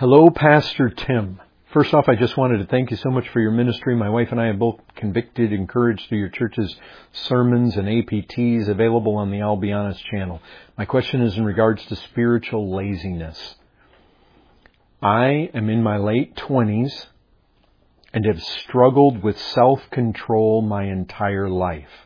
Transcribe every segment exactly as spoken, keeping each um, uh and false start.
Hello, Pastor Tim. First off, I just wanted to thank you so much for your ministry. My wife and I have both convicted, encouraged through your church's sermons and A P Ts available on the I'll Be Honest channel. My question is in regards to spiritual laziness. I am in my late twenties and have struggled with self-control my entire life.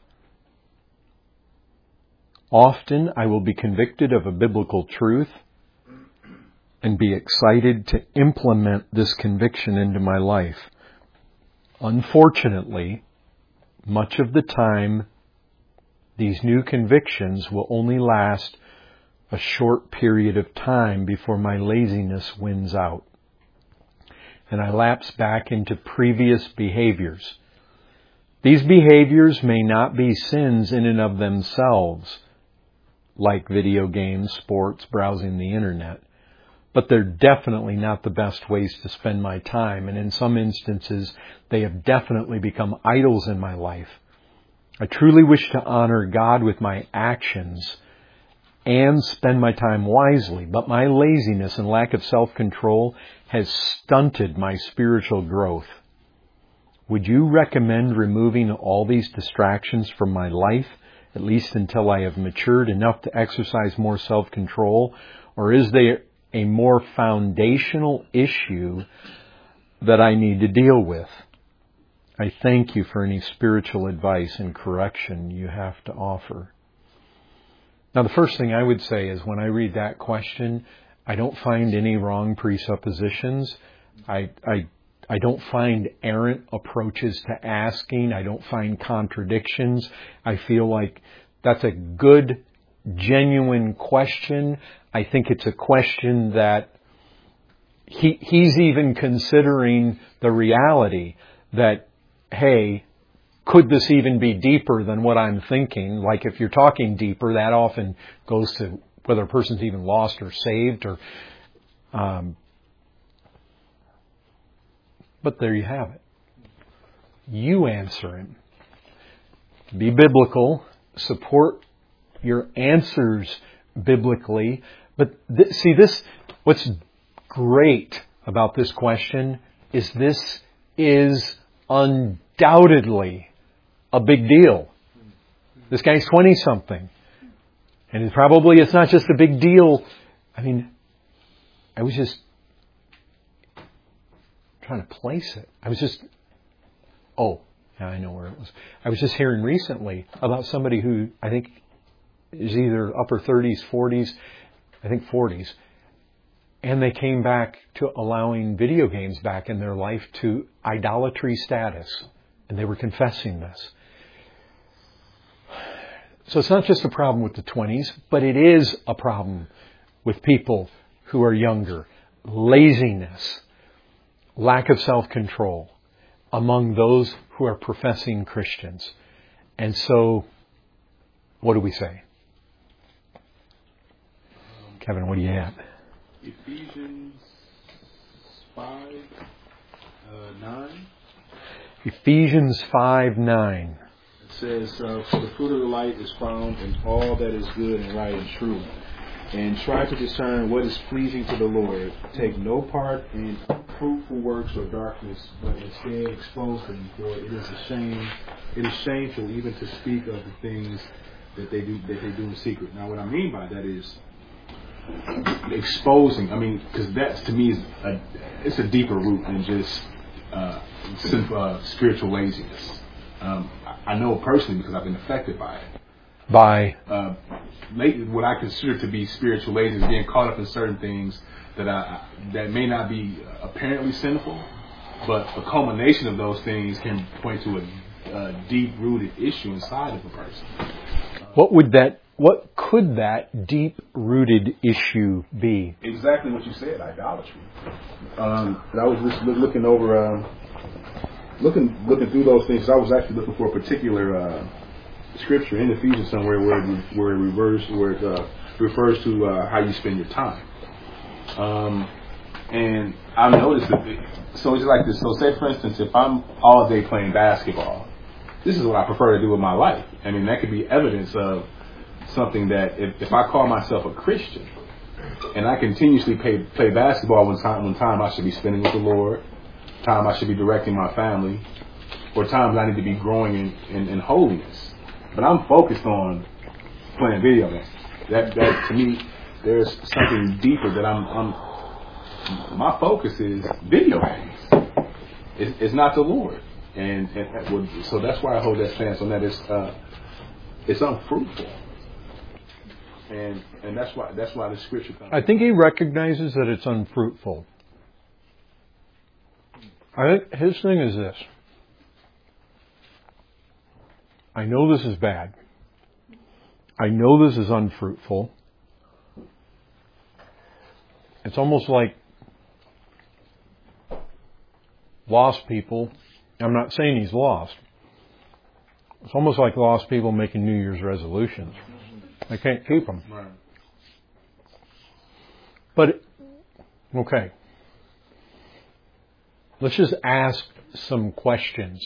Often I will be convicted of a biblical truth and be excited to implement this conviction into my life. Unfortunately, much of the time, these new convictions will only last a short period of time before my laziness wins out, and I lapse back into previous behaviors. These behaviors may not be sins in and of themselves, like video games, sports, browsing the internet, but they're definitely not the best ways to spend my time, and in some instances, they have definitely become idols in my life. I truly wish to honor God with my actions and spend my time wisely, but my laziness and lack of self-control has stunted my spiritual growth. Would you recommend removing all these distractions from my life, at least until I have matured enough to exercise more self-control, or is there a more foundational issue that I need to deal with? I thank you for any spiritual advice and correction you have to offer. Now, the first thing I would say is when I read that question, I don't find any wrong presuppositions. I, I, I don't find errant approaches to asking. I don't find contradictions. I feel like that's a good, genuine question. I think it's a question that he he's even considering the reality that, hey, could this even be deeper than what I'm thinking? Like if you're talking deeper, that often goes to whether a person's even lost or saved. or. Um, but there you have it. You answer him. Be biblical. Support your answers biblically. But th- see, this, what's great about this question is this is undoubtedly a big deal. This guy's twenty-something. And it probably, it's not just a big deal. I mean, I was just trying to place it. I was just, oh, yeah, I know where it was. I was just hearing recently about somebody who I think is either upper thirties, forties, I think forties. And they came back to allowing video games back in their life to idolatry status. And they were confessing this. So it's not just a problem with the twenties, but it is a problem with people who are younger. Laziness, lack of self-control among those who are professing Christians. And so, what do we say? Kevin, what do you have? Ephesians five, nine. Ephesians five, nine. It says, uh, for the fruit of the light is found in all that is good and right and true. And try to discern what is pleasing to the Lord. Take no part in fruitful works of darkness, but instead expose them. For it is a shame, it is shameful even to speak of the things that they do that they do in secret. Now, what I mean by that is exposing. I mean, because that to me is a, it's a deeper root than just uh, simple, uh, spiritual laziness. Um, I know personally because I've been affected by it. By uh, late, what I consider to be spiritual laziness, being caught up in certain things that I, that may not be apparently sinful, but a culmination of those things can point to a, a deep-rooted issue inside of a person. What would that? What could that deep-rooted issue be? Exactly what you said, idolatry. Um, I was just looking over, uh, looking looking through those things. I was actually looking for a particular uh, scripture in Ephesians somewhere where it, where it reverse where it uh, refers to uh, how you spend your time. Um, and I noticed that. It, so it's like this. So say for instance, if I'm all day playing basketball, this is what I prefer to do with my life. I mean, that could be evidence of something that if, if I call myself a Christian, and I continuously play play basketball when time when time I should be spending with the Lord, time I should be directing my family, or times I need to be growing in, in, in holiness. But I'm focused on playing video games. That that to me, there's something deeper that I'm. I'm my focus is video games. It's, it's not the Lord, and, and so that's why I hold that stance on that. It's uh, it's unfruitful, and and that's why that's why the scripture comes. I think he recognizes that it's unfruitful. I think his thing is this. I know this is bad. I know this is unfruitful. It's almost like lost people. I'm not saying he's lost. It's almost like lost people making New Year's resolutions. They can't keep them. Right. But, okay. Let's just ask some questions.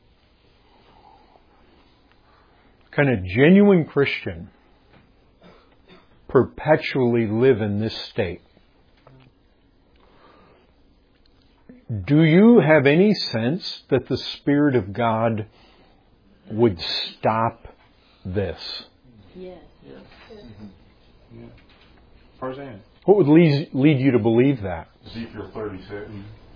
Can a genuine Christian perpetually live in this state? Do you have any sense that the Spirit of God would stop this? Yes. Yes. Yeah. Firsthand. What would lead, lead you to believe that? Ezekiel thirty-six.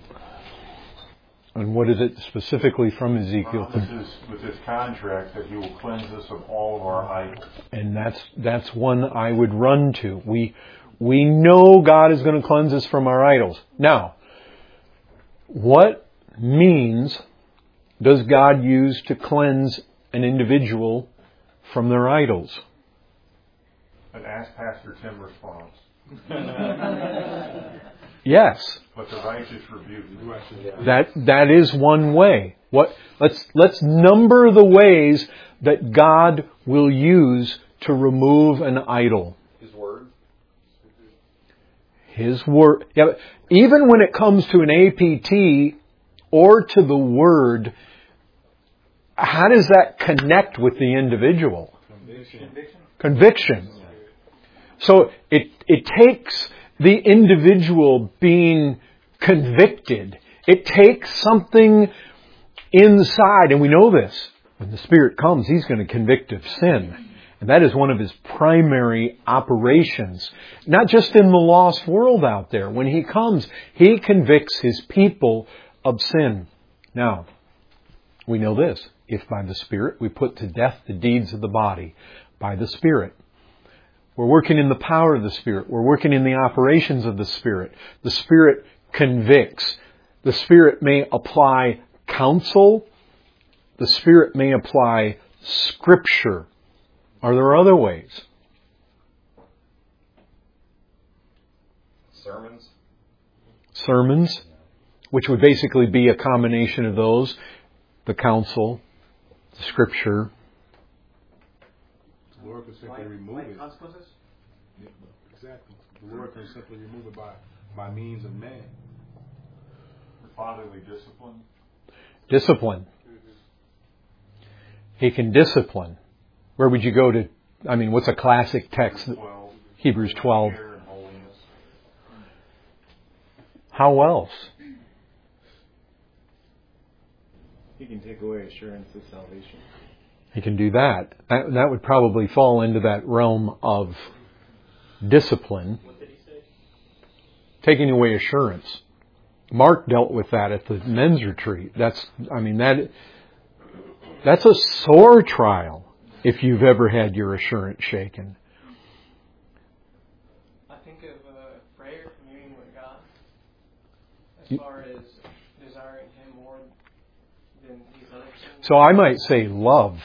And what is it specifically from Ezekiel? Well, with, his, with his contract that he will cleanse us of all of our idols. And that's that's one I would run to. We we know God is going to cleanse us from our idols. Now, what means does God use to cleanse an individual from their idols? And ask Pastor Tim response. Yes. But the righteous rebuke. That that is one way. What let's let's number the ways that God will use to remove an idol. His word. His word. Yeah, but even when it comes to an A P T or to the word, how does that connect with the individual? Conviction. Conviction. So it it takes the individual being convicted. It takes something inside, and we know this. When the Spirit comes, He's going to convict of sin. And that is one of His primary operations. Not just in the lost world out there. When He comes, He convicts His people of sin. Now, we know this. If by the Spirit we put to death the deeds of the body, by the Spirit. We're working in the power of the Spirit. We're working in the operations of the Spirit. The Spirit convicts. The Spirit may apply counsel. The Spirit may apply Scripture. Are there other ways? Sermons. Sermons, which would basically be a combination of those. The counsel, the Scripture. The Lord can simply remove it. Consequences? Yeah, exactly. The Lord can simply remove it by, by means of man. Fatherly discipline. Discipline. He can discipline. Where would you go to? I mean, what's a classic text? twelve. Hebrews twelve. Care and holiness. How else? He can take away assurance of salvation. He can do that. That, that would probably fall into that realm of discipline. What did he say? Taking away assurance. Mark dealt with that at the men's retreat. That's, I mean, that, that's a sore trial if you've ever had your assurance shaken. I think of uh, prayer, communing with God, as far as desiring Him more than these other things. So I might say love.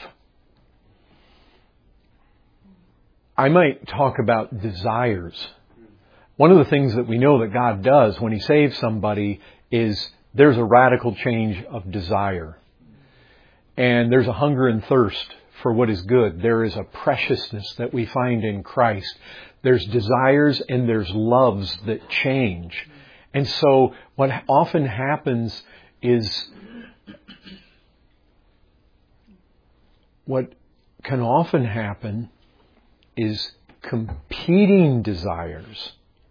I might talk about desires. One of the things that we know that God does when He saves somebody is there's a radical change of desire. And there's a hunger and thirst for what is good. There is a preciousness that we find in Christ. There's desires and there's loves that change. And so what often happens is, what can often happen is competing desires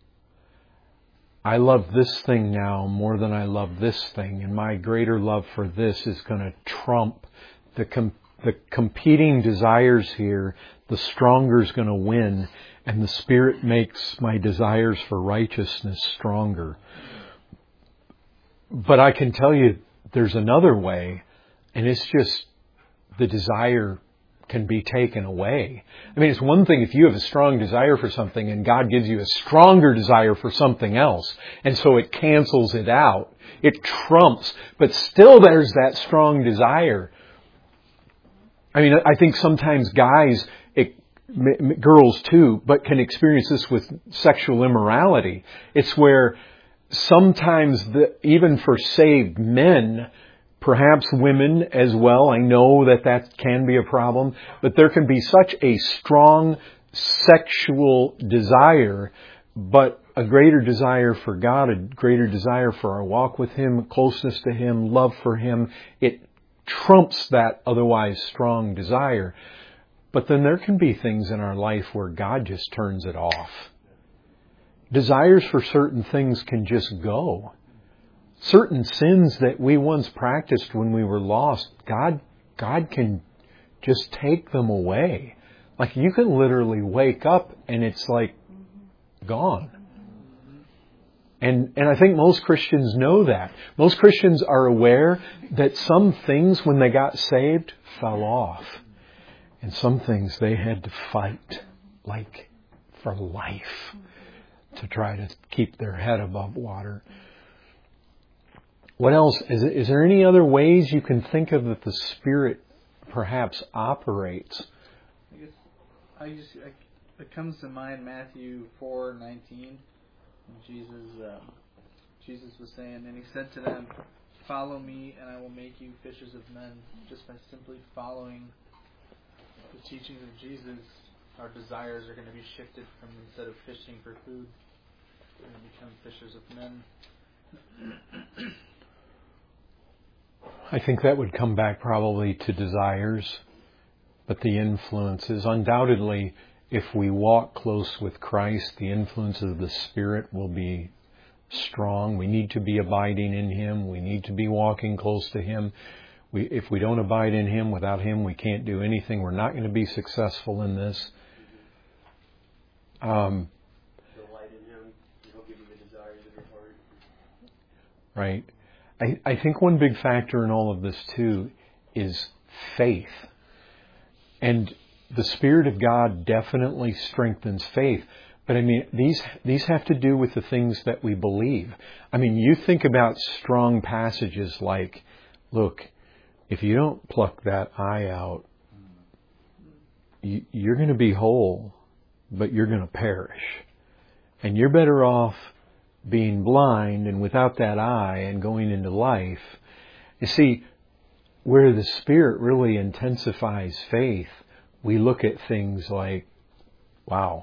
I love this thing now more than I love this thing, and my greater love for this is going to trump the com- the competing desires here. The stronger is going to win, and the Spirit makes my desires for righteousness stronger. But I can tell you there's another way, and it's just the desire can be taken away. I mean, it's one thing if you have a strong desire for something and God gives you a stronger desire for something else, and so it cancels it out. It trumps, but still there's that strong desire. I mean, I think sometimes guys, it, girls too, but can experience this with sexual immorality. It's where sometimes, the, even for saved men, perhaps women as well, I know that that can be a problem, but there can be such a strong sexual desire, but a greater desire for God, a greater desire for our walk with Him, closeness to Him, love for Him. It trumps that otherwise strong desire. But then there can be things in our life where God just turns it off. Desires for certain things can just go. Certain sins that we once practiced when we were lost, God, God can just take them away. Like you can literally wake up and it's like gone. And, and I think most Christians know that. Most Christians are aware that some things when they got saved fell off. And some things they had to fight like for life to try to keep their head above water. What else? Is, is there any other ways you can think of that the Spirit perhaps operates? I guess I just I, it comes to mind Matthew four nineteen. Jesus um, Jesus was saying, and He said to them, "Follow me, and I will make you fishers of men." Just by simply following the teachings of Jesus, our desires are going to be shifted from, instead of fishing for food, we're going to become fishers of men. I think that would come back probably to desires, but the influences. Undoubtedly, if we walk close with Christ, the influences of the Spirit will be strong. We need to be abiding in Him. We need to be walking close to Him. We, if we don't abide in Him, without Him, we can't do anything. We're not going to be successful in this. Um, Delight in Him. He'll give you the desires of your heart. Right. I, I think one big factor in all of this too is faith. And the Spirit of God definitely strengthens faith. But I mean, these these have to do with the things that we believe. I mean, you think about strong passages like, look, if you don't pluck that eye out, you, you're going to be whole, but you're going to perish. And you're better off being blind and without that eye and going into life. You see, where the Spirit really intensifies faith, we look at things like, wow,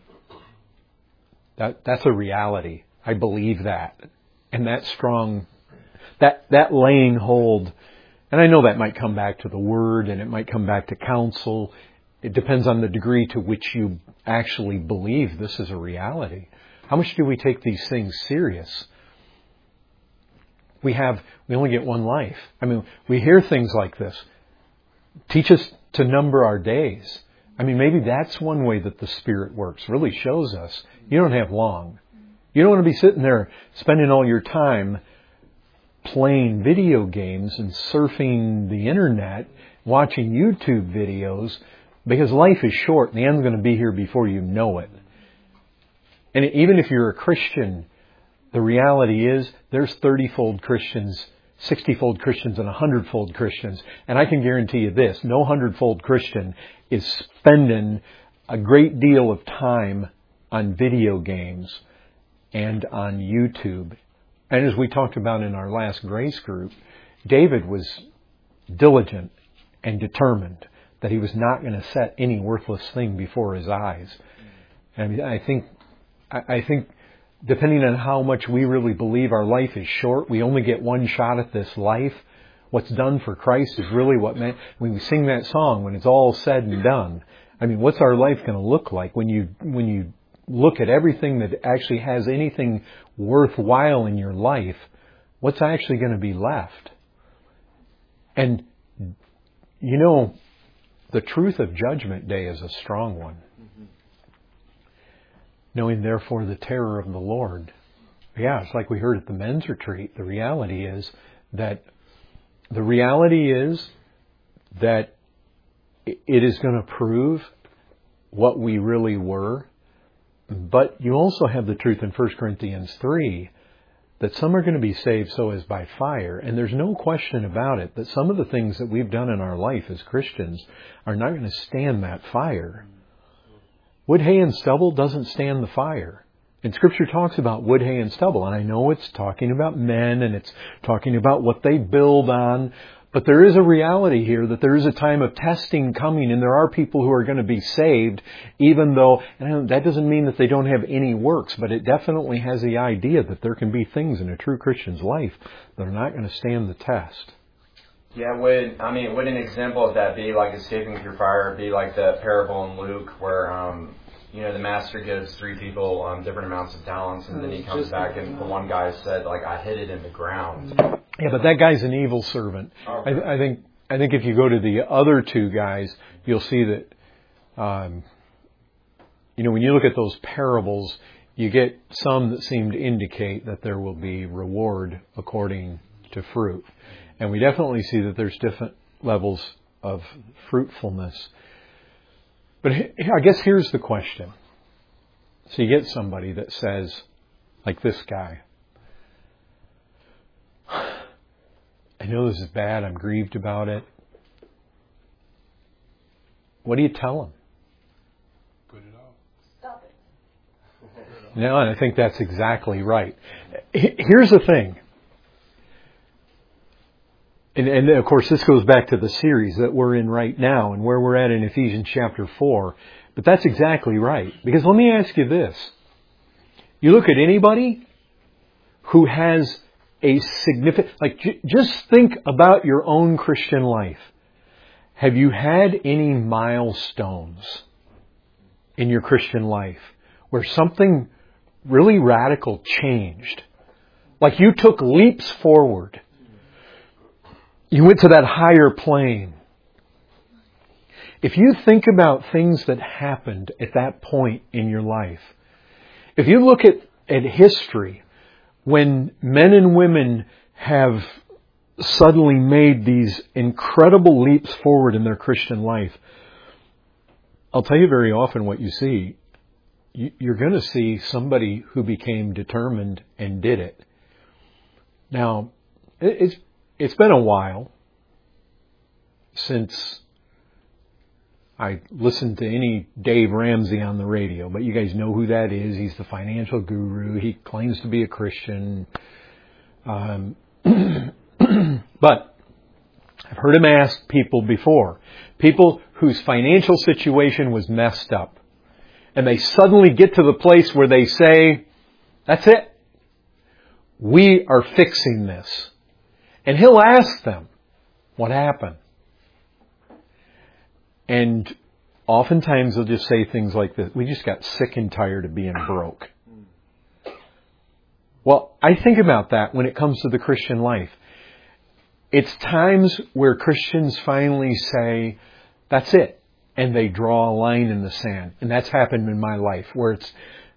that that's a reality. I believe that. And that strong, that that laying hold, and I know that might come back to the Word and it might come back to counsel. It depends on the degree to which you actually believe this is a reality. How much do we take these things serious? We have, we only get one life. I mean, we hear things like this. Teach us to number our days. I mean, maybe that's one way that the Spirit works, really shows us you don't have long. You don't want to be sitting there spending all your time playing video games and surfing the internet, watching YouTube videos, because life is short and the end's going to be here before you know it. And even if you're a Christian, the reality is there's thirty-fold Christians, sixty-fold Christians, and one hundred-fold Christians. And I can guarantee you this, no one hundred-fold Christian is spending a great deal of time on video games and on YouTube. And as we talked about in our last grace group, David was diligent and determined that he was not going to set any worthless thing before his eyes. And I think I think depending on how much we really believe our life is short, we only get one shot at this life. What's done for Christ is really what meant, when we sing that song, when it's all said and done. I mean, what's our life going to look like when you when you look at everything that actually has anything worthwhile in your life, what's actually going to be left? And, you know, the truth of Judgment Day is a strong one. Mm-hmm. Knowing, therefore, the terror of the Lord. Yeah, it's like we heard at the men's retreat. The reality is that the reality is that it is going to prove what we really were. But you also have the truth in First Corinthians three that some are going to be saved so as by fire. And there's no question about it that some of the things that we've done in our life as Christians are not going to stand that fire. Wood, hay, and stubble doesn't stand the fire. And Scripture talks about wood, hay, and stubble. And I know it's talking about men and it's talking about what they build on. But there is a reality here that there is a time of testing coming, and there are people who are going to be saved, even though, and that doesn't mean that they don't have any works, but it definitely has the idea that there can be things in a true Christian's life that are not going to stand the test. Yeah, would, I mean, would an example of that be like escaping through fire, be like the parable in Luke where, um, you know, the master gives three people um, different amounts of talents, and then he comes back and the one guy said, like, I hid it in the ground. Yeah, but that guy's an evil servant. Oh, I, I think I think if you go to the other two guys, you'll see that, um, you know, when you look at those parables, you get some that seem to indicate that there will be reward according to fruit. And we definitely see that there's different levels of fruitfulness. But I guess here's the question. So you get somebody that says, like this guy, I know this is bad, I'm grieved about it. What do you tell him? Put it off. Stop it. No, and I think that's exactly right. Here's the thing. And, and of course, this goes back to the series that we're in right now and where we're at in Ephesians chapter four. But that's exactly right. Because let me ask you this. You look at anybody who has a significant, like j- just think about your own Christian life. Have you had any milestones in your Christian life where something really radical changed? Like you took leaps forward. You went to that higher plane. If you think about things that happened at that point in your life, if you look at, at history, when men and women have suddenly made these incredible leaps forward in their Christian life, I'll tell you very often what you see. You're going to see somebody who became determined and did it. Now, it's It's been a while since I listened to any Dave Ramsey on the radio, but you guys know who that is. He's the financial guru. He claims to be a Christian. Um, but I've heard him ask people before, people whose financial situation was messed up, and they suddenly get to the place where they say, that's it. We are fixing this. And he'll ask them, what happened? And oftentimes they'll just say things like this. We just got sick and tired of being broke. Well, I think about that when it comes to the Christian life. It's times where Christians finally say, that's it. And they draw a line in the sand. And that's happened in my life where it's,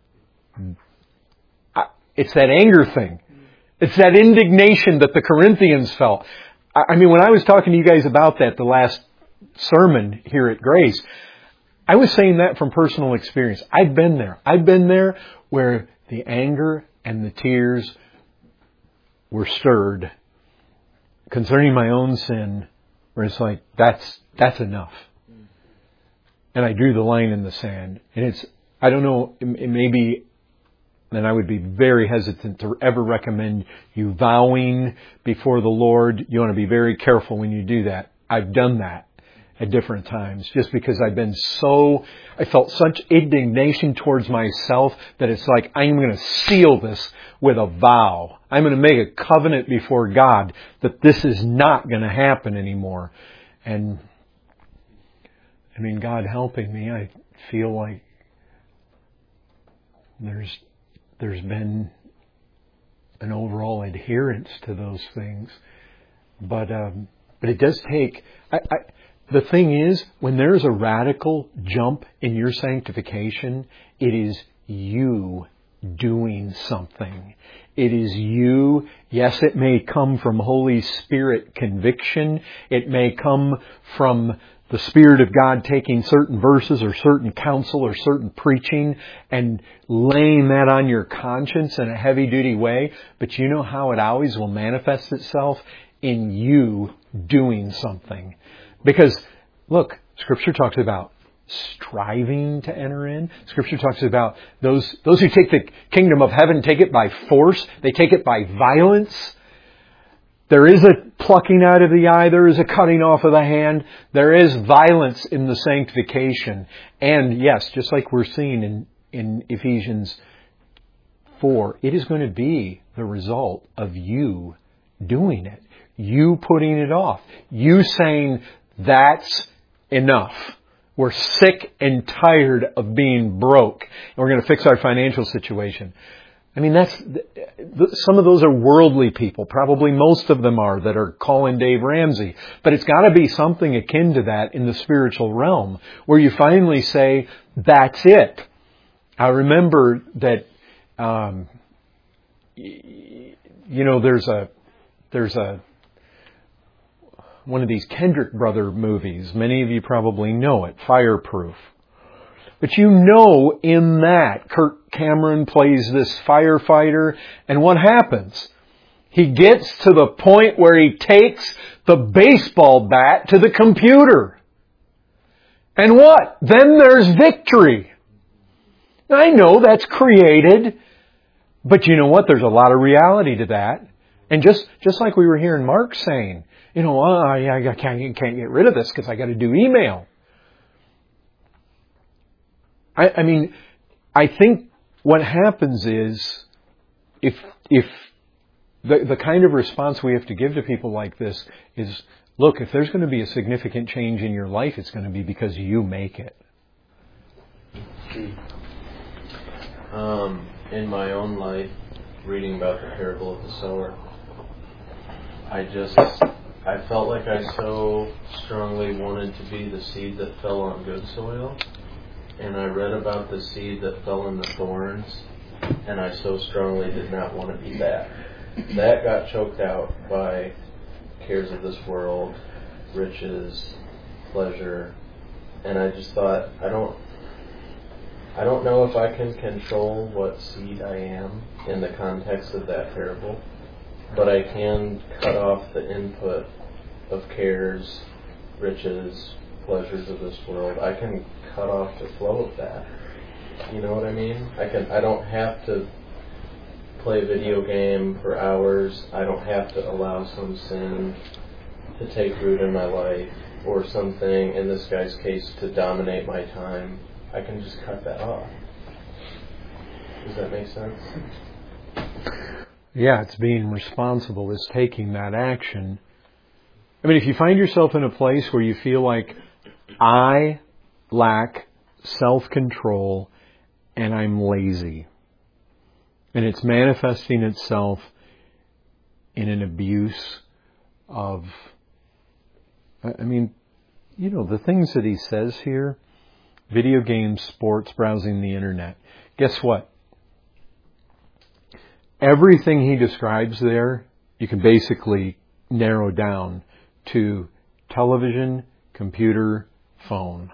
it's that anger thing. It's that indignation that the Corinthians felt. I mean, when I was talking to you guys about that the last sermon here at Grace, I was saying that from personal experience. I've been there. I've been there where the anger and the tears were stirred concerning my own sin, where it's like, that's, that's enough. And I drew the line in the sand. And it's, I don't know, it may be, then I would be very hesitant to ever recommend you vowing before the Lord. You want to be very careful when you do that. I've done that at different times just because I've been so, I felt such indignation towards myself that it's like, I'm going to seal this with a vow. I'm going to make a covenant before God that this is not going to happen anymore. And I mean, God helping me, I feel like there's there's been an overall adherence to those things, but um, but it does take. I, I, the thing is, when there's a radical jump in your sanctification, it is you doing something. It is you. Yes, it may come from Holy Spirit conviction. It may come from the Spirit of God taking certain verses or certain counsel or certain preaching and laying that on your conscience in a heavy-duty way. But you know how it always will manifest itself? In you doing something. Because, look, Scripture talks about striving to enter in. Scripture talks about those those who take the kingdom of heaven take it by force. They take it by violence. There is a plucking out of the eye. There is a cutting off of the hand. There is violence in the sanctification. And yes, just like we're seeing in, in Ephesians four, it is going to be the result of you doing it. You putting it off. You saying, that's enough. We're sick and tired of being broke. And we're going to fix our financial situation. I mean, that's some of those are worldly people. Probably most of them are that are calling Dave Ramsey. But it's got to be something akin to that in the spiritual realm where you finally say, that's it. I remember that, um, you know, there's a, there's a, one of these Kendrick Brother movies. Many of you probably know it, Fireproof. But you know in that, Kirk Cameron plays this firefighter, and what happens? He gets to the point where he takes the baseball bat to the computer. And what? Then there's victory. I know that's created, but you know what? There's a lot of reality to that. And just, just like we were hearing Mark saying, you know, oh, I, I can't, can't get rid of this because I got to do email. I, I mean, I think what happens is if if the the kind of response we have to give to people like this is, look, if there's going to be a significant change in your life, it's going to be because you make it. Um, in my own life, reading about the parable of the sower, I just, I felt like I so strongly wanted to be the seed that fell on good soil. And I read about the seed that fell in the thorns, and I so strongly did not want to be that. That got choked out by cares of this world, riches, pleasure, and I just thought, I don't, I don't know if I can control what seed I am in the context of that parable, but I can cut off the input of cares, riches, pleasures of this world. I can cut off the flow of that. You know what I mean? I can. I don't have to play a video game for hours. I don't have to allow some sin to take root in my life or something, in this guy's case, to dominate my time. I can just cut that off. Does that make sense? Yeah, it's being responsible. It's taking that action. I mean, if you find yourself in a place where you feel like, I lack self-control and I'm lazy, and it's manifesting itself in an abuse of, I mean, you know, the things that he says here, video games, sports, browsing the internet. Guess what? Everything he describes there, you can basically narrow down to television, computer, phone.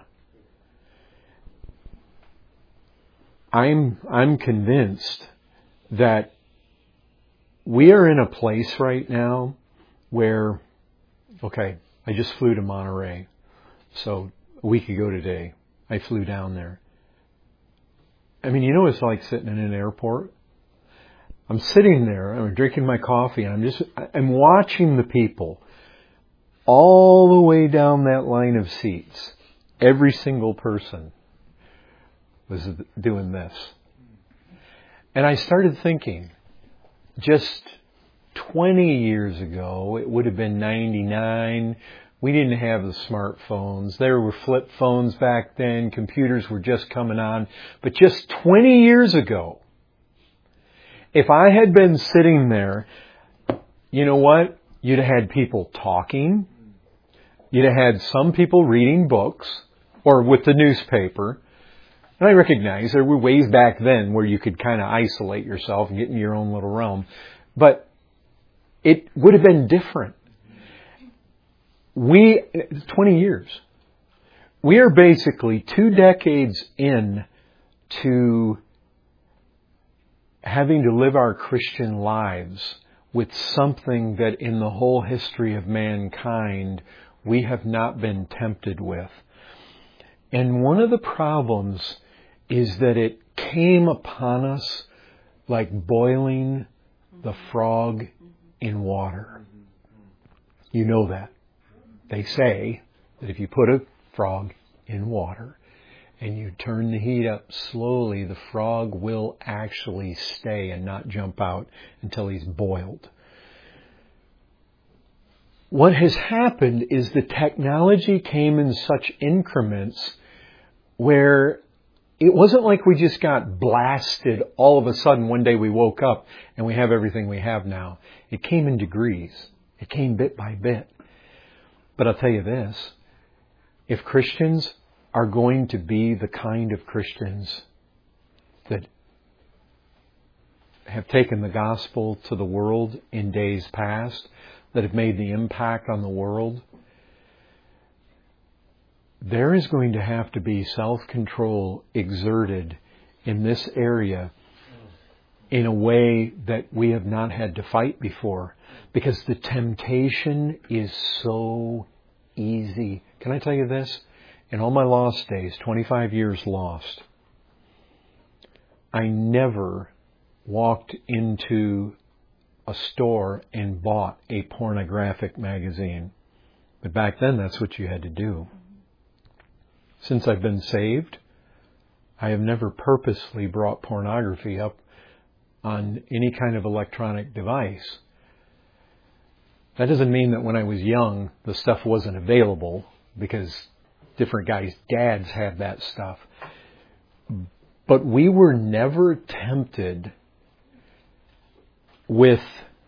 I'm I'm convinced that we are in a place right now where, okay, I just flew to Monterey. So a week ago today, I flew down there. I mean, you know what it's like sitting in an airport? I'm sitting there, I'm drinking my coffee, and I'm just, I'm watching the people all the way down that line of seats. Every single person was doing this. And I started thinking, just twenty years ago, it would have been ninety-nine, We didn't have the smartphones. There were flip phones back then. Computers were just coming on. But just twenty years ago, if I had been sitting there, you know what? You'd have had people talking. You'd have had some people reading books or with the newspaper. And I recognize there were ways back then where you could kind of isolate yourself and get in your own little realm. But it would have been different. We, twenty years, we are basically two decades in to having to live our Christian lives with something that in the whole history of mankind we have not been tempted with. And one of the problems is that it came upon us like boiling the frog in water. You know that. They say that if you put a frog in water and you turn the heat up slowly, the frog will actually stay and not jump out until he's boiled. What has happened is the technology came in such increments where it wasn't like we just got blasted all of a sudden one day we woke up and we have everything we have now. It came in degrees. It came bit by bit. But I'll tell you this, if Christians are going to be the kind of Christians that have taken the gospel to the world in days past, that have made the impact on the world, there is going to have to be self-control exerted in this area in a way that we have not had to fight before. Because the temptation is so easy. Can I tell you this? In all my lost days, twenty-five years lost, I never walked into a store and bought a pornographic magazine. But back then, that's what you had to do. Since I've been saved, I have never purposely brought pornography up on any kind of electronic device. That doesn't mean that when I was young, the stuff wasn't available, because different guys' dads had that stuff. But we were never tempted with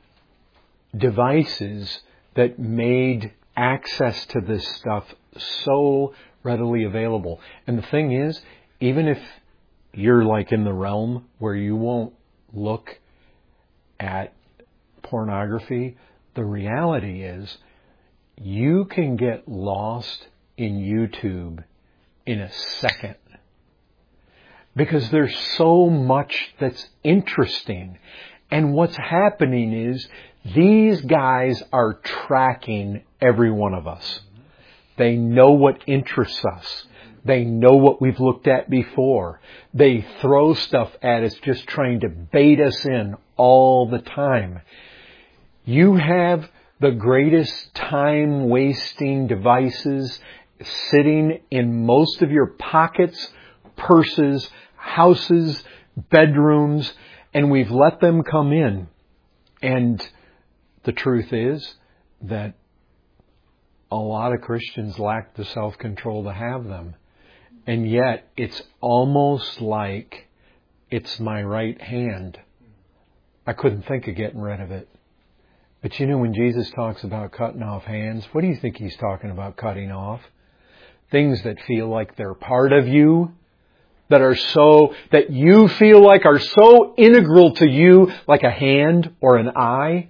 devices that made access to this stuff so readily available. And the thing is, even if you're like in the realm where you won't look at pornography, the reality is you can get lost in YouTube in a second. Because there's so much that's interesting. And what's happening is these guys are tracking every one of us. They know what interests us. They know what we've looked at before. They throw stuff at us just trying to bait us in all the time. You have the greatest time-wasting devices sitting in most of your pockets, purses, houses, bedrooms, and we've let them come in. And the truth is that a lot of Christians lack the self-control to have them. And yet, it's almost like it's my right hand. I couldn't think of getting rid of it. But you know, when Jesus talks about cutting off hands, what do you think He's talking about cutting off? Things that feel like they're part of you, that are so, that you feel like are so integral to you, like a hand or an eye.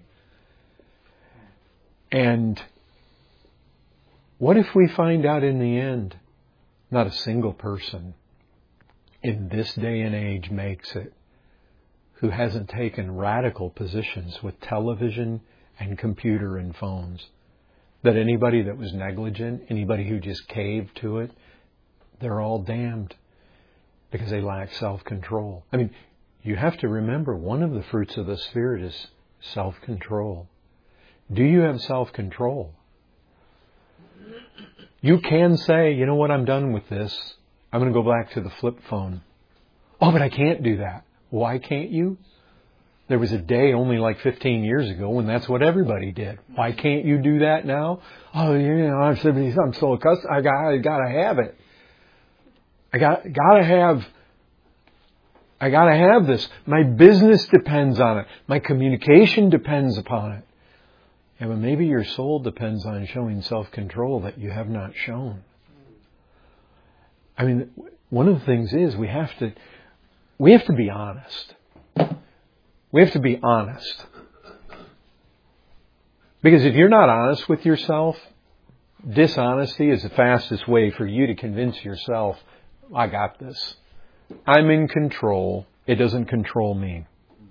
And what if we find out in the end, not a single person in this day and age makes it who hasn't taken radical positions with television and computer and phones? That anybody that was negligent, anybody who just caved to it, they're all damned because they lack self-control. I mean, you have to remember one of the fruits of the Spirit is self-control. Do you have self-control? You can say, you know what, I'm done with this. I'm going to go back to the flip phone. Oh, but I can't do that. Why can't you? There was a day only like fifteen years ago when that's what everybody did. Why can't you do that now? Oh, you know, I'm so, I'm so accustomed. I got, I gotta have it. I got, gotta have, I gotta have this. My business depends on it. My communication depends upon it. Yeah, but maybe your soul depends on showing self-control that you have not shown. I mean, one of the things is we have to, we have to be honest. We have to be honest. Because if you're not honest with yourself, dishonesty is the fastest way for you to convince yourself, I got this. I'm in control. It doesn't control me.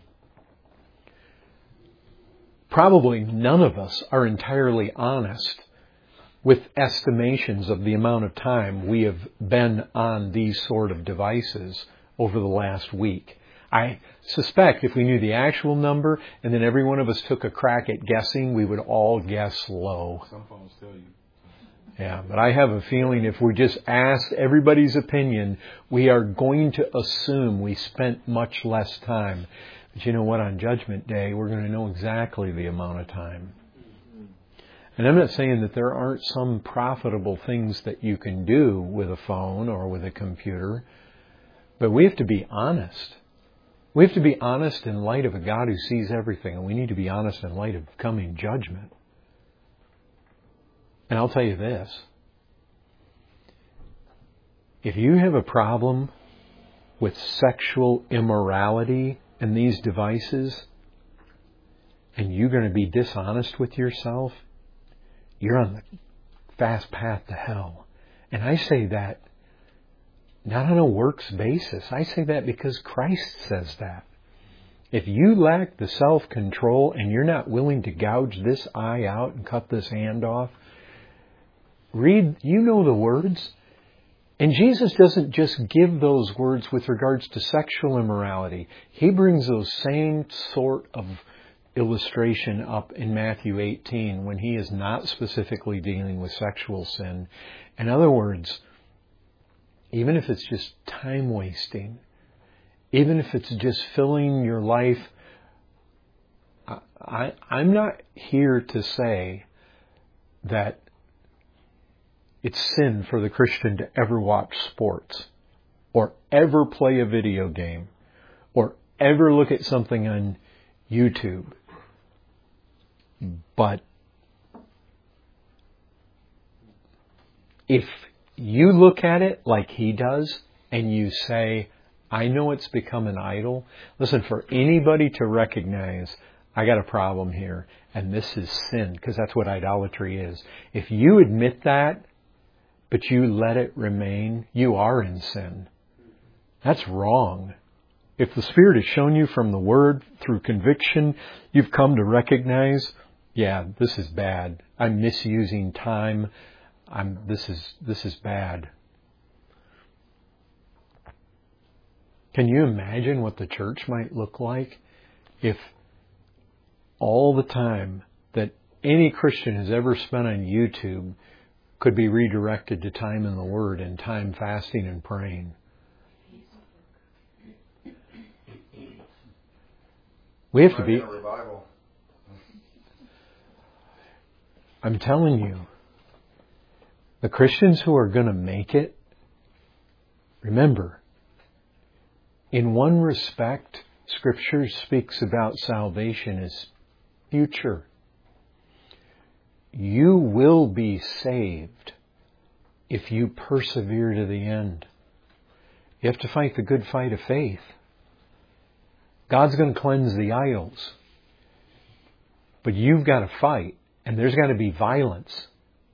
Probably none of us are entirely honest with estimations of the amount of time we have been on these sort of devices over the last week. I suspect if we knew the actual number and then every one of us took a crack at guessing, we would all guess low. Some phones tell you. Yeah, but I have a feeling if we just asked everybody's opinion, we are going to assume we spent much less time. But you know what? On Judgment Day, we're going to know exactly the amount of time. And I'm not saying that there aren't some profitable things that you can do with a phone or with a computer, but we have to be honest. We have to be honest in light of a God who sees everything, and we need to be honest in light of coming judgment. And I'll tell you this. If you have a problem with sexual immorality and these devices, and you're going to be dishonest with yourself, you're on the fast path to hell. And I say that not on a works basis. I say that because Christ says that. If you lack the self-control and you're not willing to gouge this eye out and cut this hand off, read, you know the words. And Jesus doesn't just give those words with regards to sexual immorality. He brings those same sort of illustration up in Matthew eighteen when he is not specifically dealing with sexual sin. In other words, even if it's just time wasting, even if it's just filling your life, I, I, I'm not here to say that it's sin for the Christian to ever watch sports or ever play a video game or ever look at something on YouTube. But if you look at it like he does and you say, I know it's become an idol. Listen, for anybody to recognize, I got a problem here and this is sin, because that's what idolatry is. If you admit that, but you let it remain, you are in sin. That's wrong. If the Spirit has shown you from the Word through conviction, you've come to recognize, yeah, this is bad. I'm misusing time. I'm, this is, this is bad. Can you imagine what the church might look like if all the time that any Christian has ever spent on YouTube could be redirected to time in the Word and time fasting and praying? We have to be... I'm telling you, the Christians who are going to make it, remember, in one respect, Scripture speaks about salvation as future. You will be saved if you persevere to the end. You have to fight the good fight of faith. God's going to cleanse the idols. But you've got to fight. And there's got to be violence.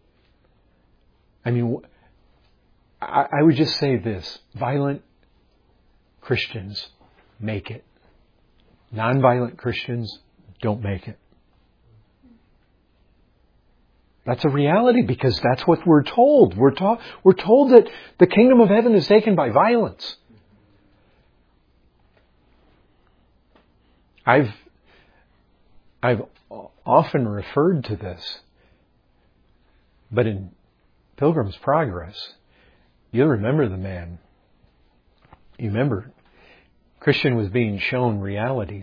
I mean, I, I would just say this. Violent Christians make it. Non-violent Christians don't make it. That's a reality because that's what we're told. We're, ta- we're told that the kingdom of heaven is taken by violence. I've I've often referred to this, but in Pilgrim's Progress, you'll remember the man. You remember, Christian was being shown realities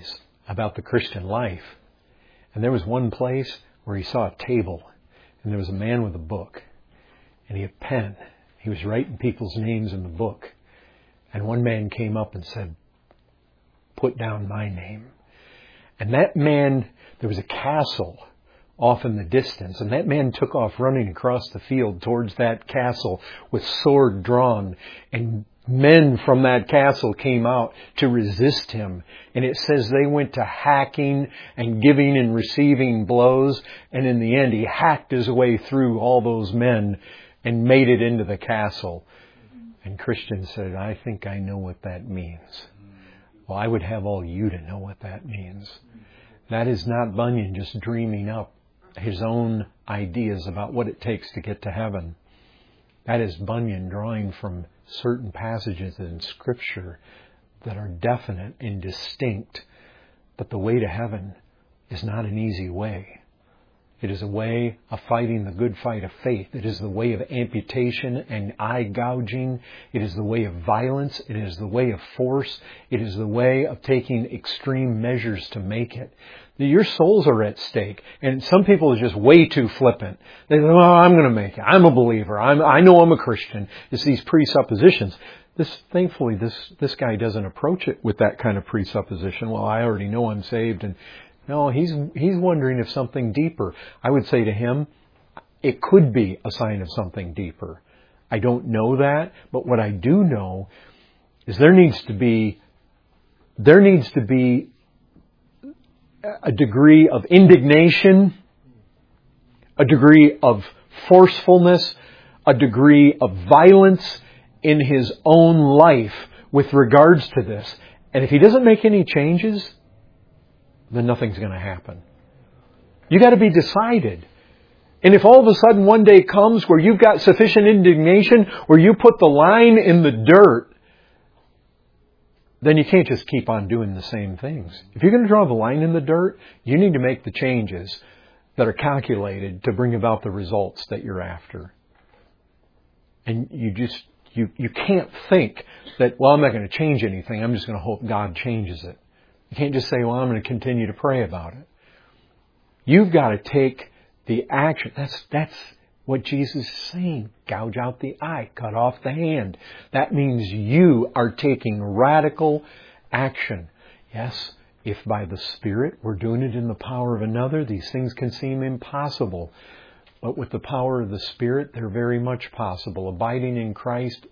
about the Christian life. And there was one place where he saw a table, and there was a man with a book, and he had a pen. He was writing people's names in the book. And one man came up and said, "Put down my name." And that man, there was a castle off in the distance, and that man took off running across the field towards that castle with sword drawn, and men from that castle came out to resist him. And it says they went to hacking and giving and receiving blows, and in the end he hacked his way through all those men and made it into the castle. And Christian said, "I think I know what that means." Well, I would have all you to know what that means. That is not Bunyan just dreaming up his own ideas about what it takes to get to heaven. That is Bunyan drawing from certain passages in Scripture that are definite and distinct. But the way to heaven is not an easy way. It is a way of fighting the good fight of faith. It is the way of amputation and eye gouging. It is the way of violence. It is the way of force. It is the way of taking extreme measures to make it. Your souls are at stake. And some people are just way too flippant. They say, "Well, I'm going to make it. I'm a believer. I'm, I know I'm a Christian." It's these presuppositions. This, thankfully, this, this guy doesn't approach it with that kind of presupposition. Well, I already know I'm saved, and no, he's he's wondering if something deeper. I would say to him, it could be a sign of something deeper. I don't know that, but what I do know is there needs to be there needs to be a degree of indignation, a degree of forcefulness, a degree of violence in his own life with regards to this. And if he doesn't make any changes, then nothing's going to happen. You got to be decided. And if all of a sudden one day comes where you've got sufficient indignation, where you put the line in the dirt, then you can't just keep on doing the same things. If you're going to draw the line in the dirt, you need to make the changes that are calculated to bring about the results that you're after. And you just, you, you can't think that, well, I'm not going to change anything. I'm just going to hope God changes it. You can't just say, well, I'm going to continue to pray about it. You've got to take the action. That's that's what Jesus is saying. Gouge out the eye, cut off the hand. That means you are taking radical action. Yes, if by the Spirit we're doing it in the power of another, these things can seem impossible. But with the power of the Spirit, they're very much possible. Abiding in Christ,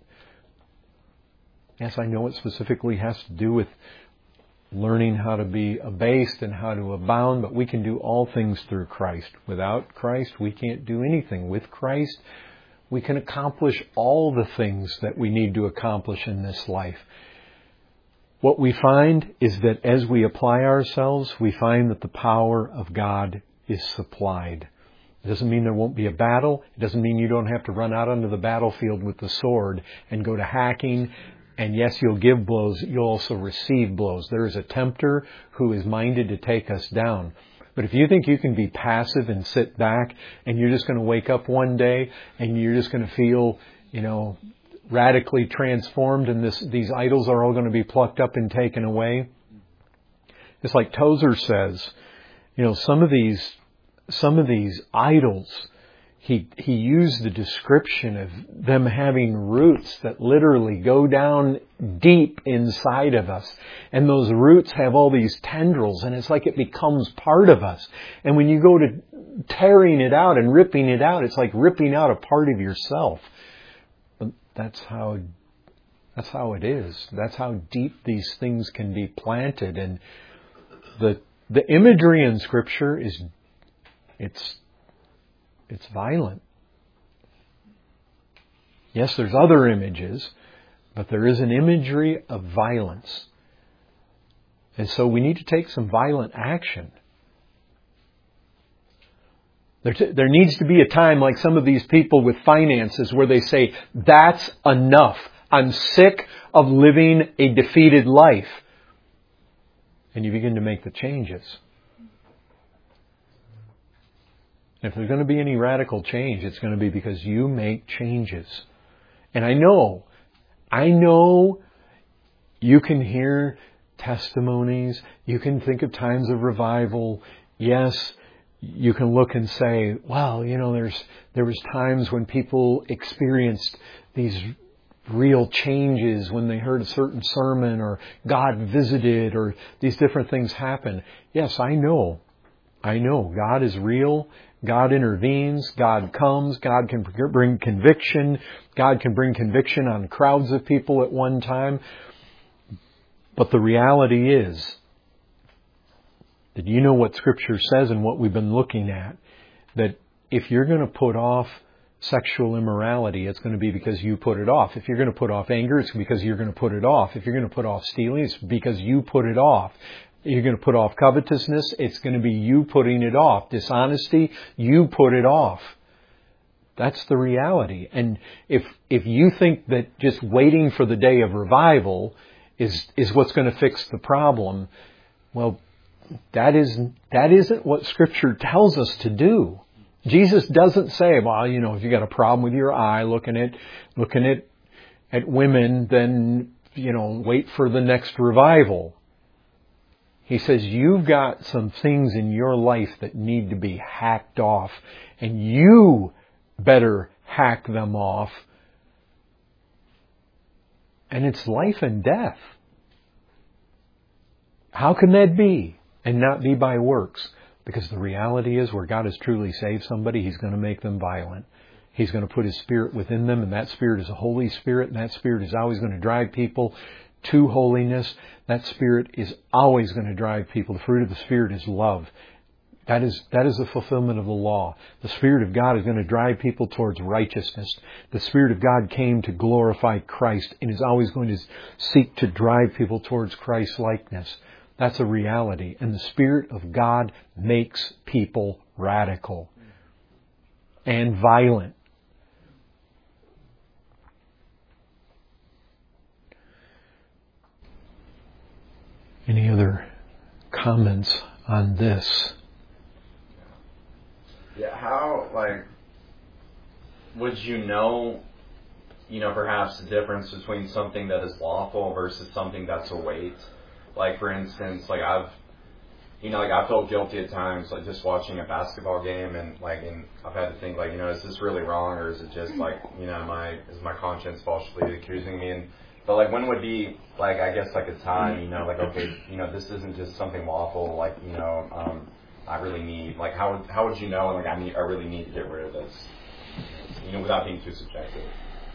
yes, I know it specifically has to do with learning how to be abased and how to abound, but we can do all things through Christ. Without Christ, we can't do anything. With Christ, we can accomplish all the things that we need to accomplish in this life. What we find is that as we apply ourselves, we find that the power of God is supplied. It doesn't mean there won't be a battle. It doesn't mean you don't have to run out onto the battlefield with the sword and go to hacking. And yes, you'll give blows, you'll also receive blows. There is a tempter who is minded to take us down. But if you think you can be passive and sit back and you're just going to wake up one day and you're just going to feel, you know, radically transformed and this, these idols are all going to be plucked up and taken away. It's like Tozer says, you know, some of these, some of these idols, He he used the description of them having roots that literally go down deep inside of us. And those roots have all these tendrils, and it's like it becomes part of us. And when you go to tearing it out and ripping it out, it's like ripping out a part of yourself. But that's how that's how it is. That's how deep these things can be planted. And the the imagery in Scripture is it's It's violent. Yes, there's other images, but there is an imagery of violence. And so we need to take some violent action. There, t- there needs to be a time like some of these people with finances where they say, that's enough. I'm sick of living a defeated life. And you begin to make the changes. If there's going to be any radical change, it's going to be because you make changes. And I know, I know you can hear testimonies. You can think of times of revival. Yes, you can look and say, well, you know, there's there was times when people experienced these real changes when they heard a certain sermon, or God visited, or these different things happen. Yes, I know. I know. God is real. God intervenes. God comes. God can bring conviction. God can bring conviction on crowds of people at one time. But the reality is that you know what Scripture says and what we've been looking at, that if you're going to put off sexual immorality, it's going to be because you put it off. If you're going to put off anger, it's because you're going to put it off. If you're going to put off stealing, it's because you put it off. You're going to put off covetousness, it's going to be you putting it off. Dishonesty, you put it off. That's the reality. And if if you think that just waiting for the day of revival is is what's going to fix the problem, well, that is that isn't what Scripture tells us to do. Jesus doesn't say, well, you know, if you got a problem with your eye looking at looking at at women, then, you know, wait for the next revival. He says, you've got some things in your life that need to be hacked off, and you better hack them off. And it's life and death. How can that be? And not be by works? Because the reality is, where God has truly saved somebody, He's going to make them violent. He's going to put His Spirit within them, and that Spirit is a Holy Spirit, and that Spirit is always going to drive people to holiness. That Spirit is always going to drive people. The fruit of the Spirit is love. That is that is the fulfillment of the law. The Spirit of God is going to drive people towards righteousness. The Spirit of God came to glorify Christ and is always going to seek to drive people towards Christ's likeness. That's a reality. And the Spirit of God makes people radical and violent. Any other comments on this? Yeah, how, like, would you know, you know, perhaps the difference between something that is lawful versus something that's a weight? Like, for instance, like, I've, you know, like, I felt guilty at times, like, just watching a basketball game, and, like, and I've had to think, like, you know, is this really wrong, or is it just, like, you know, my, is my conscience falsely accusing me? And, but, like, when would be, like, I guess, like, a time, you know, like, okay, you know, this isn't just something lawful, like, you know, um, I really need, like, how would, how would you know, like, I need, I really need to get rid of this, you know, without being too subjective?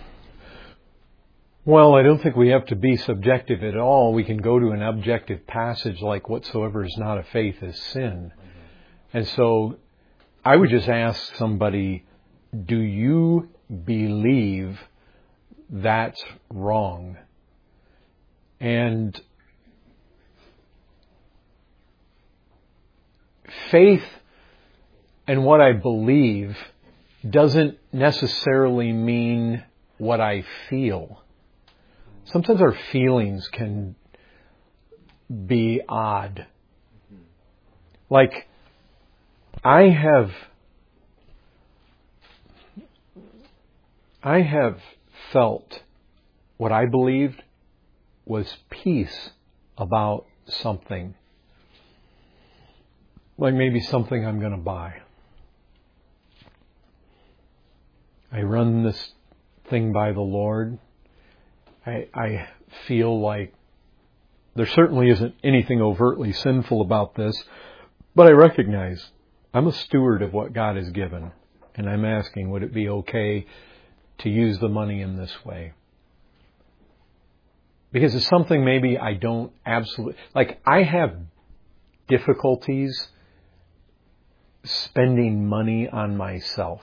Well, I don't think we have to be subjective at all. We can go to an objective passage like, whatsoever is not of faith is sin. Mm-hmm. And so I would just ask somebody, do you believe that's wrong? And faith and what I believe doesn't necessarily mean what I feel. Sometimes our feelings can be odd. Like, I have, I have felt what I believed was peace about something. Like maybe something I'm going to buy. I run this thing by the Lord. I, I feel like there certainly isn't anything overtly sinful about this, but I recognize I'm a steward of what God has given, and I'm asking, would it be okay to use the money in this way? Because it's something maybe I don't absolutely, like I have difficulties spending money on myself.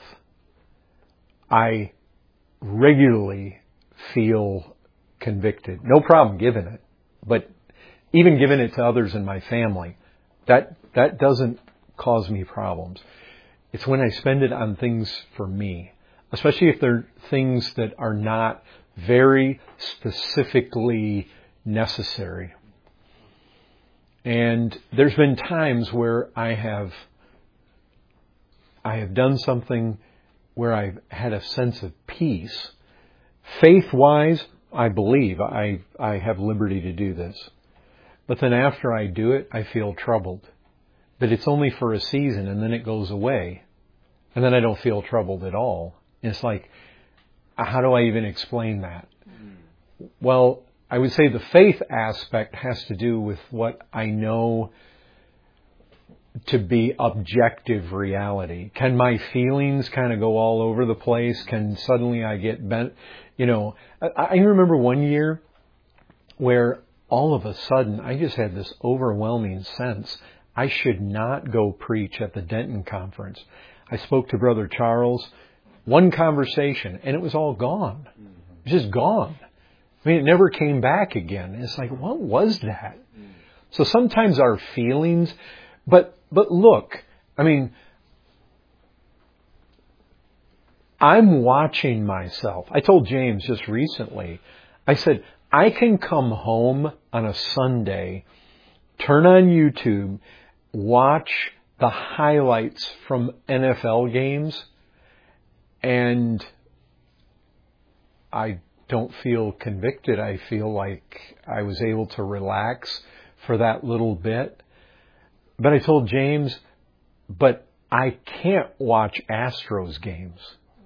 I regularly feel convicted. No problem giving it, but even giving it to others in my family, that that doesn't cause me problems. It's when I spend it on things for me, especially if they're things that are not very specifically necessary. And there's been times where I have I have done something where I've had a sense of peace. Faith-wise, I believe I I have liberty to do this. But then after I do it, I feel troubled. But it's only for a season, and then it goes away. And then I don't feel troubled at all. And it's like, how do I even explain that? Mm. Well, I would say the faith aspect has to do with what I know to be objective reality. Can my feelings kind of go all over the place? Can suddenly I get bent? You know, I, I remember one year where all of a sudden I just had this overwhelming sense I should not go preach at the Denton conference. I spoke to Brother Charles, one conversation, and it was all gone. It was just gone. I mean, it never came back again. It's like, what was that? So sometimes our feelings, but but look, I mean, I'm watching myself. I told James just recently, I said, I can come home on a Sunday, turn on YouTube, watch the highlights from N F L games, and I don't feel convicted. I feel like I was able to relax for that little bit. But I told James, but I can't watch Astros games.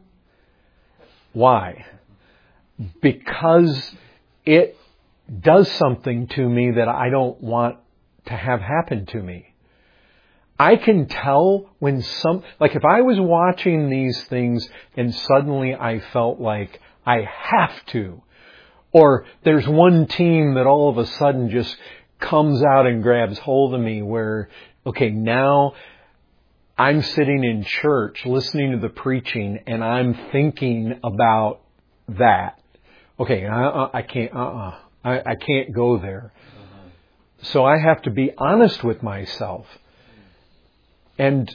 Why? Because it does something to me that I don't want to have happen to me. I can tell when some, like if I was watching these things and suddenly I felt like I have to, or there's one team that all of a sudden just comes out and grabs hold of me where, okay, now I'm sitting in church listening to the preaching and I'm thinking about that. Okay, I, I can't, uh-uh, I, I can't go there. Uh-huh. So I have to be honest with myself. And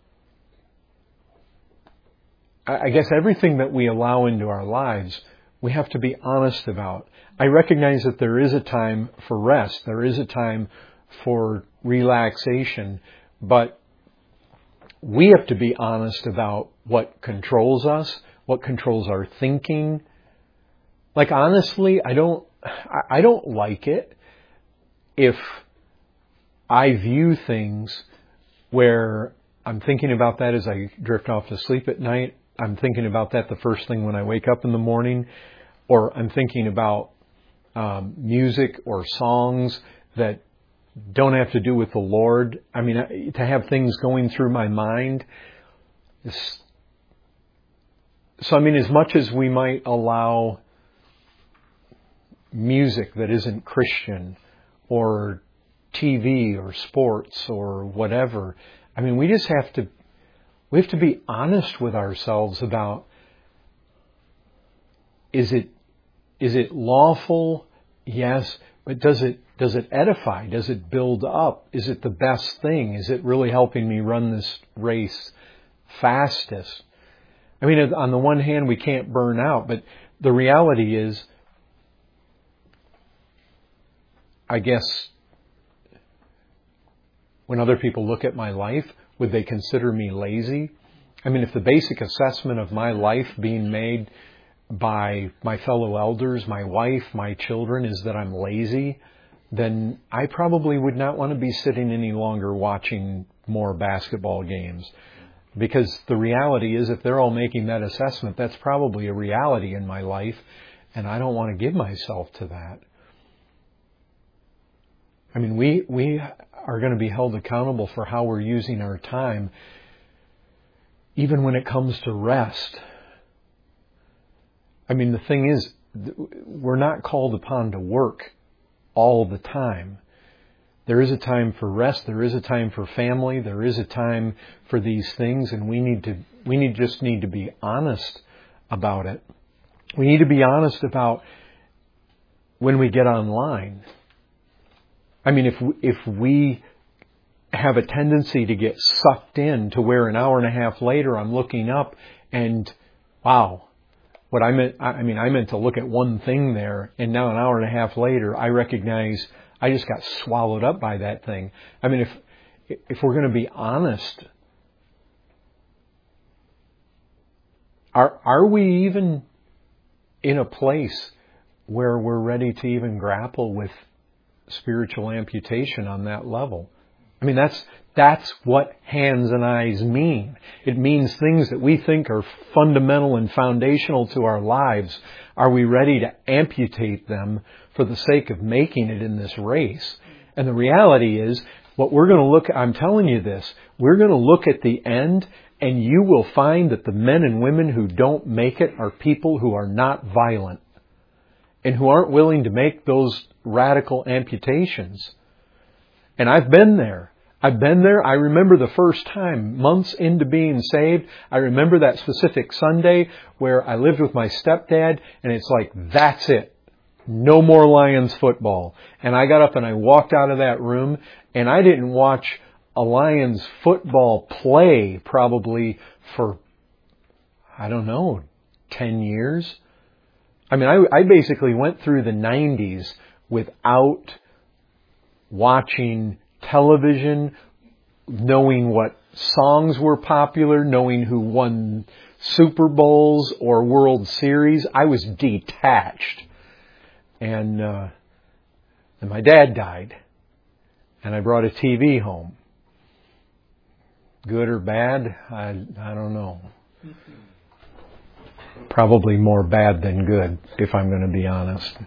I guess everything that we allow into our lives, we have to be honest about. I recognize that there is a time for rest. There is a time for relaxation. But we have to be honest about what controls us, what controls our thinking. Like, honestly, I don't, I don't like it if I view things where I'm thinking about that as I drift off to sleep at night. I'm thinking about that the first thing when I wake up in the morning, or I'm thinking about um, music or songs that don't have to do with the Lord. I mean, to have things going through my mind. Is, so, I mean, as much as we might allow music that isn't Christian, or T V or sports or whatever, I mean, we just have to We have to be honest with ourselves about, is it is it lawful? Yes, but does it does it edify? Does it build up? Is it the best thing? Is it really helping me run this race fastest? I mean, on the one hand, we can't burn out, but the reality is, I guess, when other people look at my life, would they consider me lazy? I mean, if the basic assessment of my life being made by my fellow elders, my wife, my children, is that I'm lazy, then I probably would not want to be sitting any longer watching more basketball games. Because the reality is, if they're all making that assessment, that's probably a reality in my life, and I don't want to give myself to that. I mean, we we are going to be held accountable for how we're using our time, even when it comes to rest. I mean, the thing is, we're not called upon to work all the time. There is a time for rest. There is a time for family. There is a time for these things, and we need to we need just need to be honest about it. We need to be honest about when we get online. I mean, if if we have a tendency to get sucked in to where an hour and a half later I'm looking up and, wow, what I meant, I mean, I meant to look at one thing there, and now an hour and a half later I recognize I just got swallowed up by that thing. I mean, if if we're going to be honest, are are we even in a place where we're ready to even grapple with spiritual amputation on that level. I mean, that's that's what hands and eyes mean. It means things that we think are fundamental and foundational to our lives. Are we ready to amputate them for the sake of making it in this race? And the reality is, what we're going to look at, I'm telling you this, we're going to look at the end, and you will find that the men and women who don't make it are people who are not violent and who aren't willing to make those radical amputations. And I've been there. I've been there. I remember the first time, months into being saved, I remember that specific Sunday where I lived with my stepdad, and it's like, that's it. No more Lions football. And I got up and I walked out of that room, and I didn't watch a Lions football play probably for, I don't know, ten years. I mean, I, I basically went through the nineties without watching television, knowing what songs were popular, knowing who won Super Bowls or World Series. I was detached. And, uh, and my dad died. And I brought a T V home. Good or bad? I, I don't know. Probably more bad than good, if I'm going to be honest.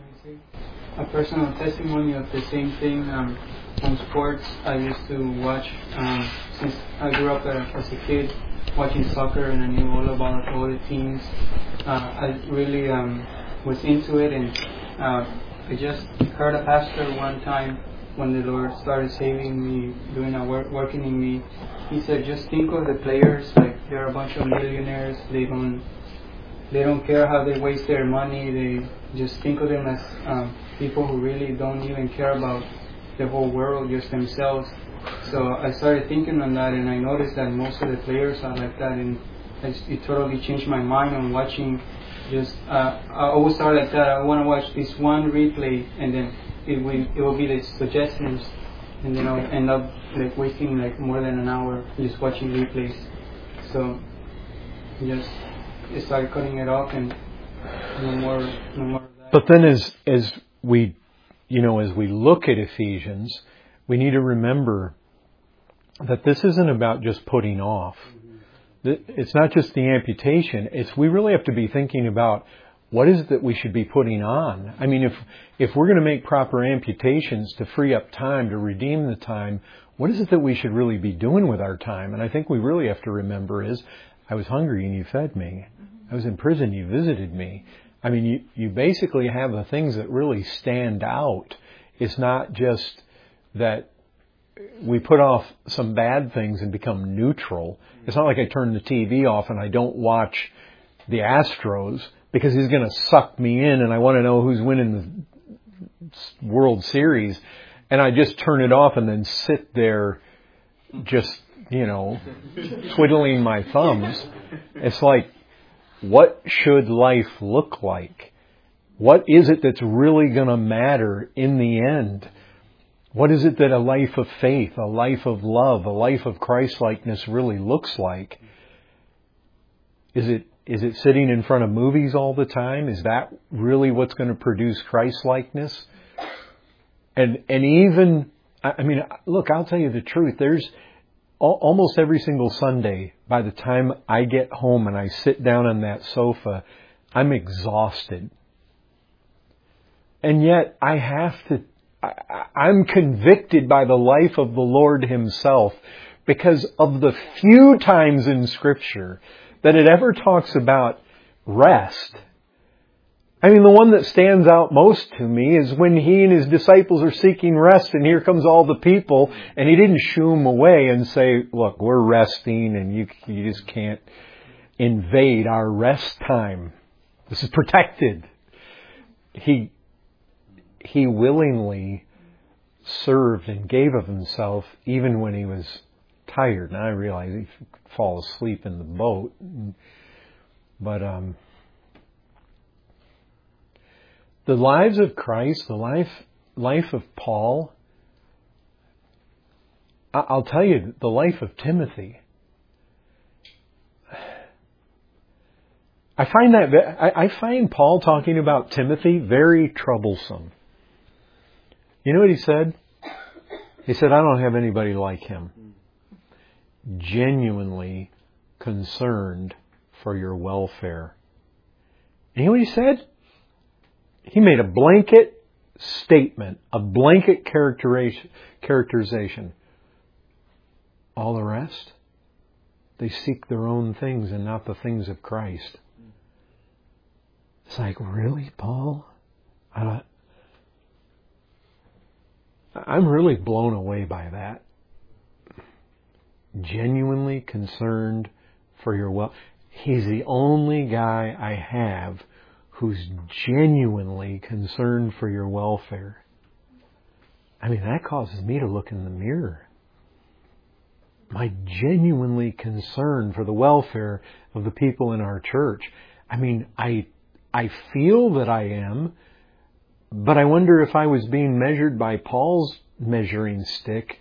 A personal testimony of the same thing. Um, on sports, I used to watch, um, since I grew up uh, as a kid, watching soccer, and I knew all about all the teams. Uh, I really um, was into it, and uh, I just heard a pastor one time when the Lord started saving me, doing a work, working in me. He said, just think of the players, like they're a bunch of millionaires. They don't, they don't care how they waste their money. They just think of them as um, people who really don't even care about the whole world, just themselves. So I started thinking on that, and I noticed that most of the players are like that, and it totally changed my mind on watching. Just uh, I always start like that. I want to watch this one replay, and then it will it will be the suggestions, and then I'll end up like wasting like more than an hour just watching replays. So just I started cutting it off, and no more, no more of that. But then, as as we, you know, as we look at Ephesians, we need to remember that this isn't about just putting off. It's not just the amputation. It's we really have to be thinking about what is it that we should be putting on. I mean, if if we're going to make proper amputations to free up time, to redeem the time, what is it that we should really be doing with our time? And I think we really have to remember is, I was hungry and you fed me. I was in prison, you visited me. I mean, you, you basically have the things that really stand out. It's not just that we put off some bad things and become neutral. It's not like I turn the T V off and I don't watch the Astros because he's going to suck me in and I want to know who's winning the World Series. And I just turn it off and then sit there just, you know, twiddling my thumbs. It's like, what should life look like? What is it that's really going to matter in the end? What is it that a life of faith, a life of love, a life of Christ-likeness really looks like? Is it is it sitting in front of movies all the time? Is that really what's going to produce Christ-likeness? And and even, I mean, look, I'll tell you the truth. There's almost every single Sunday, by the time I get home and I sit down on that sofa, I'm exhausted. And yet I have to, I, I'm convicted by the life of the Lord Himself because of the few times in Scripture that it ever talks about rest. I mean, the one that stands out most to me is when He and His disciples are seeking rest, and here comes all the people, and He didn't shoo them away and say, look, we're resting, and you, you just can't invade our rest time. This is protected. He, he willingly served and gave of Himself even when He was tired. Now I realize He could fall asleep in the boat, but um the lives of Christ, the life life of Paul, I'll tell you, the life of Timothy. I find that I find Paul talking about Timothy very troublesome. You know what he said? He said, I don't have anybody like him. Genuinely concerned for your welfare. And you know what he said? He made a blanket statement, a blanket characterization. All the rest, they seek their own things and not the things of Christ. It's like, really, Paul? I, I'm really blown away by that. Genuinely concerned for your well. He's the only guy I have who's genuinely concerned for your welfare. I mean, that causes me to look in the mirror. Am I genuinely concerned for the welfare of the people in our church? I mean, I I feel that I am, but I wonder if I was being measured by Paul's measuring stick,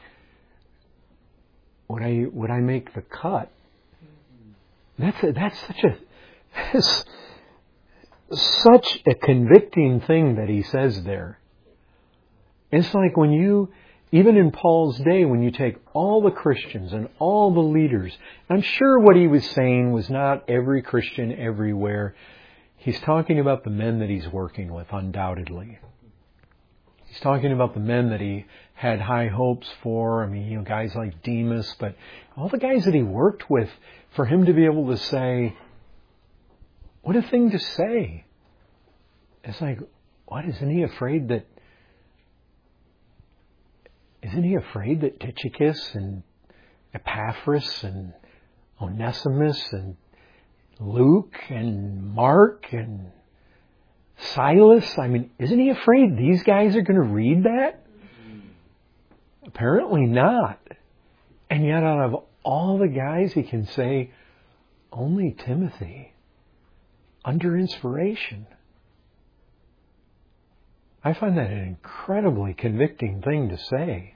would I would I make the cut? That's a, that's such a that's such a convicting thing that he says there. It's like when you, even in Paul's day, when you take all the Christians and all the leaders, I'm sure what he was saying was not every Christian everywhere. He's talking about the men that he's working with, undoubtedly. He's talking about the men that he had high hopes for. I mean, you know, guys like Demas, but all the guys that he worked with, for him to be able to say, what a thing to say. It's like, what, isn't he afraid that, isn't he afraid that Tychicus and Epaphras and Onesimus and Luke and Mark and Silas, I mean, isn't he afraid these guys are going to read that? Apparently not. And yet out of all the guys, he can say, only Timothy, under inspiration. I find that an incredibly convicting thing to say.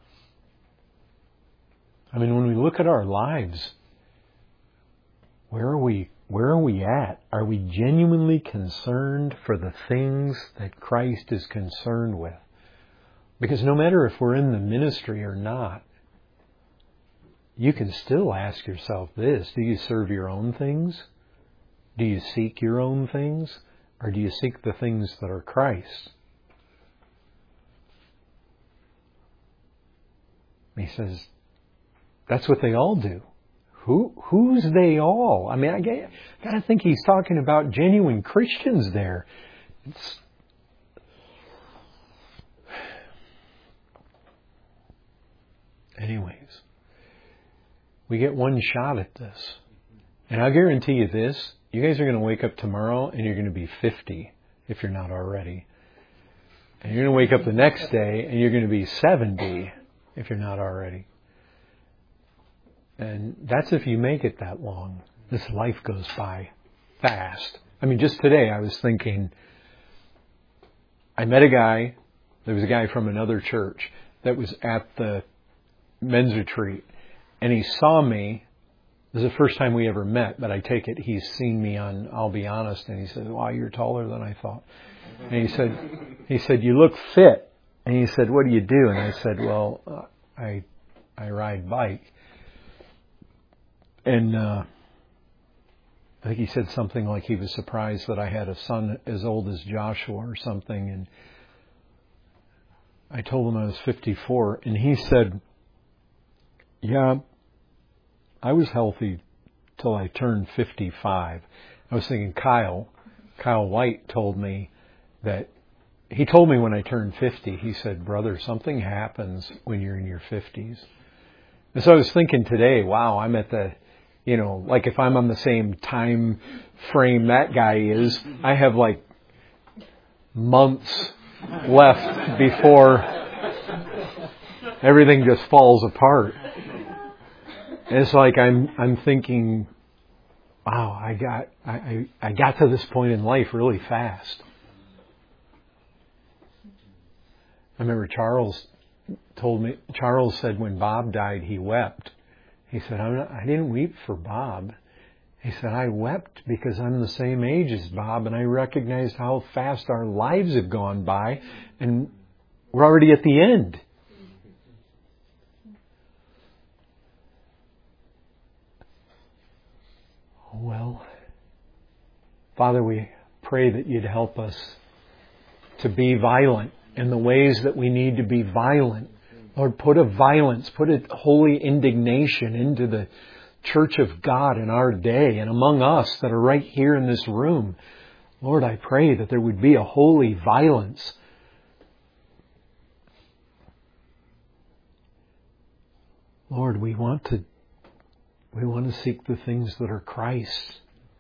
I mean, when we look at our lives, where are we, where are we at? Are we genuinely concerned for the things that Christ is concerned with? Because no matter if we're in the ministry or not, you can still ask yourself this: do you serve your own things? Do you seek your own things? Or do you seek the things that are Christ? He says, that's what they all do. Who, who's they all? I mean, I got to think he's talking about genuine Christians there. It's, anyways, we get one shot at this. And I'll guarantee you this, you guys are going to wake up tomorrow and you're going to be fifty, if you're not already. And you're going to wake up the next day and you're going to be seventy, if you're not already. And that's if you make it that long. This life goes by fast. I mean, just today I was thinking, I met a guy, there was a guy from another church that was at the men's retreat, and he saw me. This is the first time we ever met, but I take it he's seen me on I'll Be Honest, and he said, wow, you're taller than I thought. And he said, he said, you look fit. And he said, what do you do? And I said, well, uh, I I ride bike. And uh, I think he said something like he was surprised that I had a son as old as Joshua or something. And I told him I was fifty-four. And he said, yeah, I was healthy till I turned fifty-five. I was thinking Kyle, Kyle White told me that, he told me when I turned fifty, he said, brother, something happens when you're in your fifties. And so I was thinking today, wow, I'm at the, you know, like if I'm on the same time frame that guy is, I have like months left before everything just falls apart. And it's like I'm I'm thinking, wow, I got I, I, I got to this point in life really fast. I remember Charles told me, Charles said when Bob died, he wept. He said, I'm not, I didn't weep for Bob. He said, I wept because I'm the same age as Bob, and I recognized how fast our lives have gone by. And We're already at the end. Well, Father, we pray that you'd help us to be violent in the ways that we need to be violent. Lord, put a violence, put a holy indignation into the church of God in our day and among us that are right here in this room. Lord, I pray that there would be a holy violence. Lord, we want to we want to seek the things that are Christ.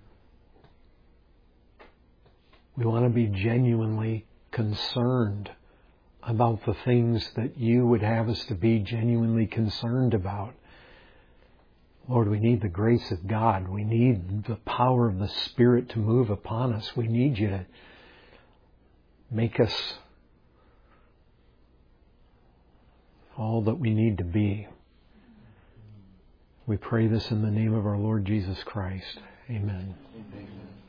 We want to be genuinely concerned about the things that you would have us to be genuinely concerned about. Lord, we need the grace of God. We need the power of the Spirit to move upon us. We need you to make us all that we need to be. We pray this in the name of our Lord Jesus Christ. Amen. Amen.